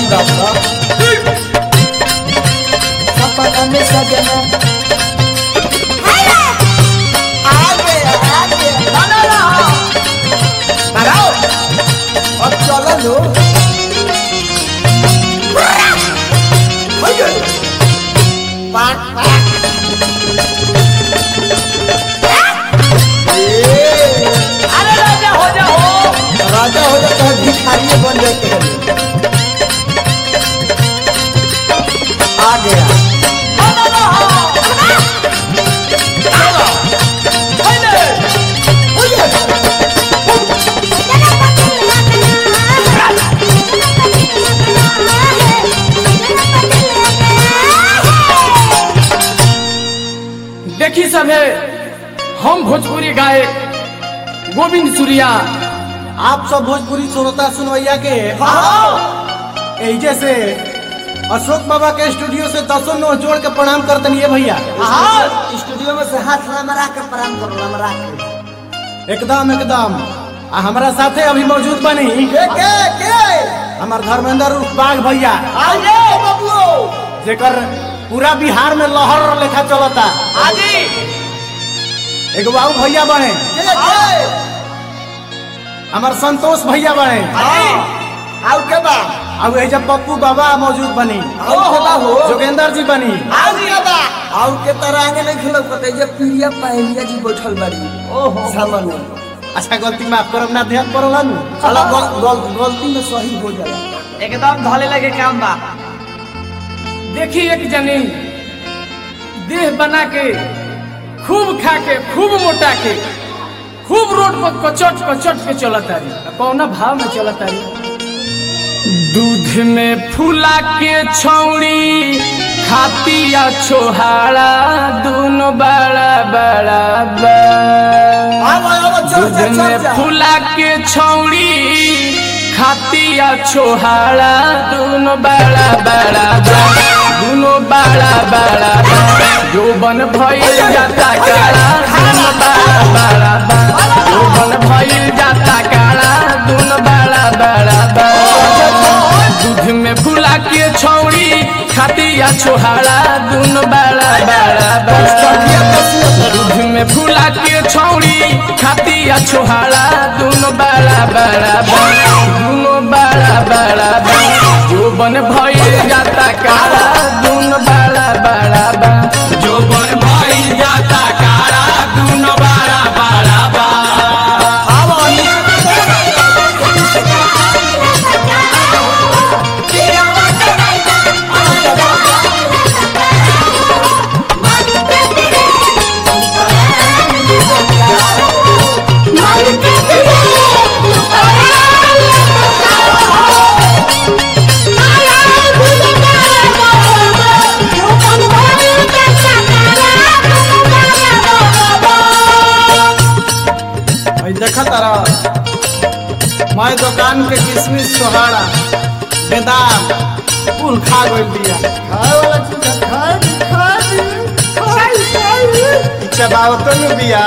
सही बात सपना में सजना अब चलो लो अरे राजा हो जाओ तो भिखारी बन जाते हैं आ गया देखी सब है हम भोजपुरी गायक गोविंद सूर्या आप सब भोजपुरी श्रोता सुनवैया के जैसे अशोक बाबा के स्टूडियो से 10 नौ जोड़ के प्रणाम करते हैं भैया। स्टूडियो में से हाथ लमरा के प्रणाम करो लमरा के एकदम एकदम हमारा साथे अभी मौजूद बनी हमार धर्मेंद्र बाघ भैया जेकर पूरा बिहार में लहर लेखा चलता। एक बाबू भैया बने हमार संतोष भैया बने अब जब पप्पू बाबा मौजूद बनी जोगेंद्र जी बनी आउ के तरह आगे नहीं खिलो पते जे प्रिया पहलिया जी बैठल बाड़ी सामने। अच्छा गलती माफ करब ना ध्यान पड़ला नु साला गलती में सही हो जाला एकदम धले लगे काम बा। देखी एक जनी देह बना के खूब खा के खूब मोटा के खूब रोड पर कचट के चलता रही कौना भाव में चलता रही दूध में फूला के छौड़ी खातिया छोहाड़ा दोनों बड़ा बड़ा दूध में फूला के छौड़ी खातिया छोहाड़ा दोनों बड़ा बड़ा दोनों बड़ा बड़ा यौवन भइल जाता काला दोनों बड़ा बड़ा यौवन भइल जाता काला दोनों बड़ा बड़ा दूध में फूला के छौड़ी खातिया छोहाड़ा दोनों बड़ा बड़ा दूध में फूला के छौड़ी खातिया छोहाड़ा दोनों बड़ा बड़ा दोनों बड़ा बड़ा यौवन भइल जाता काला दोनों बड़ा बड़ा यौवन भइल जाता काला दोनों बड़ा बड़ा देखा तारा मैं दुकान के किशमिश सोहाड़ा बेदाम फूल खा गई दिया चबावतो न बिया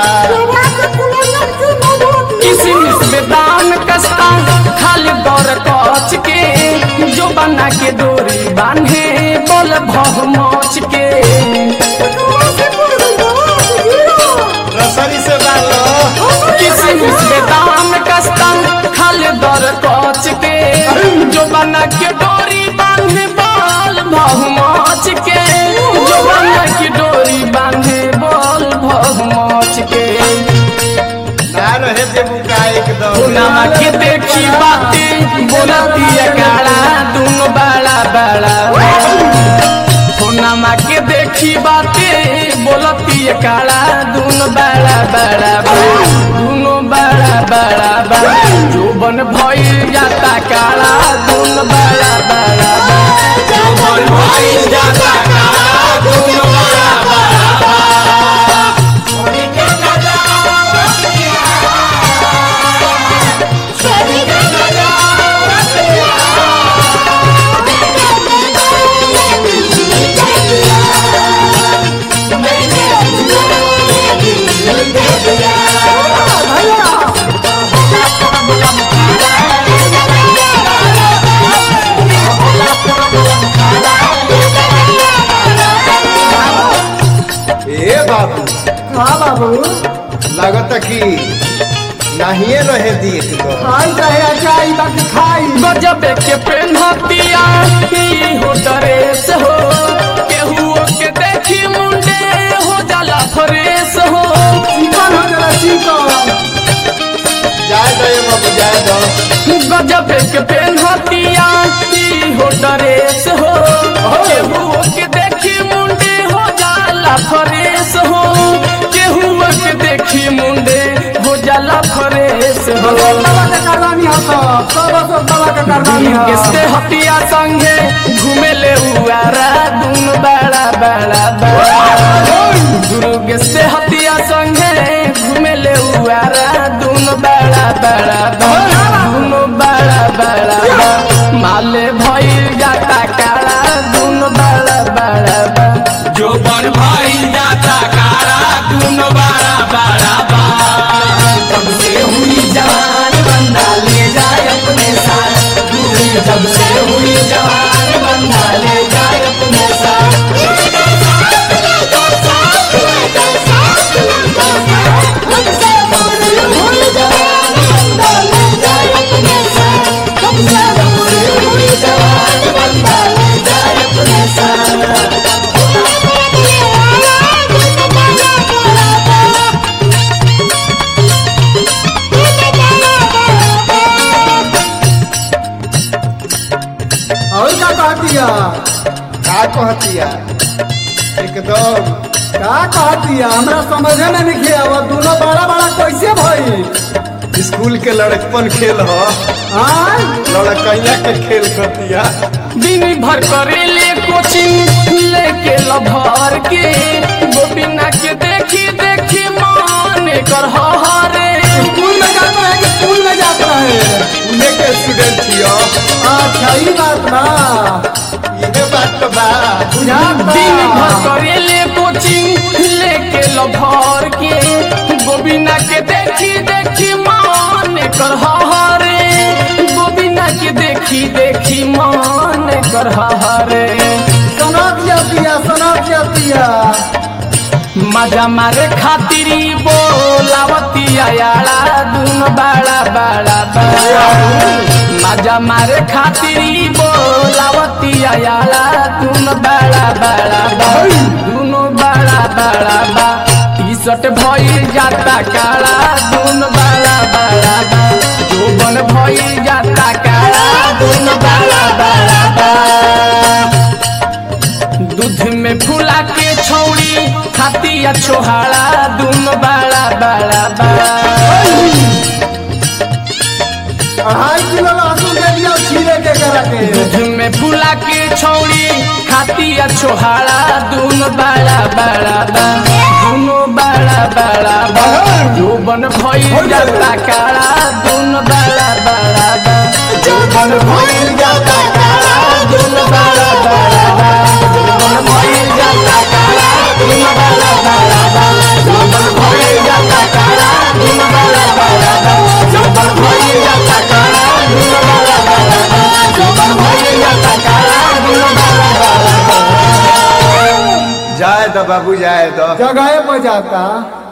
किशमिश बेदाम कस्ता खाली दौर कच के जो बना के डोरी बांधे बोल भव मोच के रसरी से डालो किशमिश बेदाम कस्ता खाली दौर कच के जो बना के डोरी बांधे बोल भव मोच के जो बना के डोरी बांधे बोल भव मोच के ना रहे देबू का एकदम नामा के देखी बातें बोलती है काला दोनों बड़ा बड़ा नामा के देखी बातें बोलती है काला दोनों बड़ा बड़ा दोनों बड़ा बड़ा यौवन भइल जाता काला दोनों बड़ा बड़ा यौवन भइल जाता काला दोनों बड़ा बड़ा बाबू हाँ बाबू लागत कि नाहिए रहे दी तो खाई चाहे अचाई बाकी खाई गजब के पेन्हतिया ही हो ड्रेस हो केहू के देखी मुंडे हो जाला फ्रेश हो चिकन हो जरा चिकन जाए दो ये बाबू जाए दो गजब के पेन्हतिया ही हो ड्रेस हो केहू के देखी मुंडे हो जाला फ्रेश हो केहू के देखी मुंडे हो जाला फ्रेश हो बाबा के करवानी हो सब बाबा के करवानी हो किसके हटिया संगे घूमे ले उआरा दुन बड़ा बड़ा दुर्ग से हटिया संगे घूमे ले उआरा दुन बड़ा बड़ा दुन बड़ा बड़ा माले भइल जाता काला दुन बड़ा बड़ा जो बन भइल जाता काला दुन बड़ा बड़ा तब से हुई जवान बंदा ले जाए अपने साथ जब से हुई जवान बंदा ले जाए अपने साथ और क्या कहतिया का कहतिया एकदम का कहतिया हमरा समझे में नहीं आवा दोनों बड़ा बड़ा कैसे भई स्कूल के लड़कपन खेल हो हाँ लड़कैया के खेल करतिया दिन भर करेले कोचिंग लेके लभर के गोबिना के देखी देखी मान कर हरे स्कूल में जाता है कि स्कूल में जाता है उन्हें के स्टूडेंट थियो अच्छा ये बात बा ये बात तो बा बुझात बा। दिन भर करेले कोचिंग लेके लभर के गोबिना के देखी देखी मान कर हरे गोबिना के देखी देखी मान कर हरे सनक जातिया मजा मारे खातिरी बोलावतिया याला दुन बड़ा बड़ा मजा मारे खातिरी बोलावतिया याला दुन बड़ा बड़ा दुनो बड़ा बड़ा टी शर्ट भइल जाता काला दुन बड़ा बड़ा जोबन भइल जाता काला दुन बड़ा बड़ा दूध में फुला के छौड़ी खातिया छोहाड़ा दुन बड़ा बड़ा 2.5 किलो लहसुन दे दिया छीले के करा के दूध में फुला के छौड़ी खातिया छोहाड़ा दुन बड़ा बड़ा दुनो बड़ा बड़ा जोबन भइल जाता काला दुन बड़ा बड़ा जोबन भइल जाता काला दुन बड़ा बड़ा जोबन भइल जाता काला दुन बड़ा बड़ा जोबन भइल जाता काला दुन बड़ा बड़ा जोबन भइल जाता काला दुन बड़ा बड़ा जोबन भइल जाता काला दुन बड़ा बड़ा जाए दो बाबू जाए दो जगह पर जाता